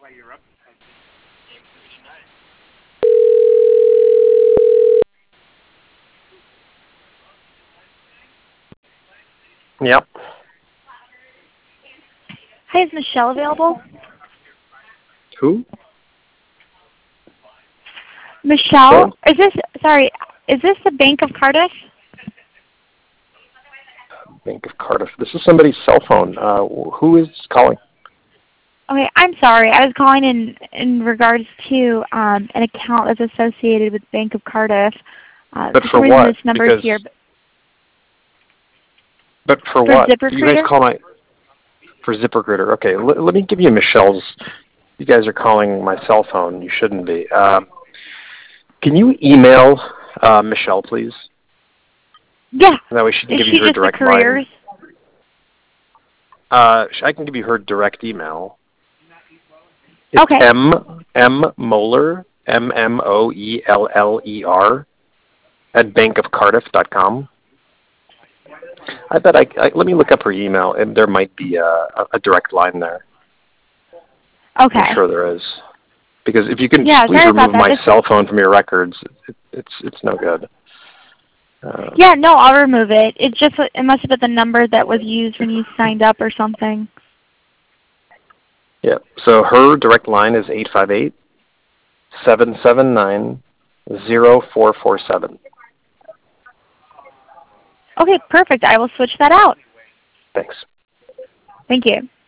Yep. Hi, is Michelle available? Who? Michelle? Is this the Bank of Cardiff? Bank of Cardiff. This is somebody's cell phone. Who is calling? Okay, I'm sorry. I was calling in regards to an account that's associated with Bank of Cardiff. But for what? This number's here. But for what? ZipRecruiter? You guys call for ZipRecruiter. Okay, let me give you Michelle's. You guys are calling my cell phone. You shouldn't be. Can you email Michelle, please? Yeah. That way she can Is give she you her just direct the careers? line. I can give you her direct email. It's Okay. Moeller, MMOELLER, at bankofcardiff.com. I bet let me look up her email, and there might be a direct line there. Okay. I'm sure there is. Because if you can Yeah, please sorry remove about that. my cell phone from your records, it's no good. Yeah, no, I'll remove it. It must have been the number that was used when you signed up or something. Yeah. So her direct line is 858-779-0447. Okay, perfect. I will switch that out. Thanks. Thank you.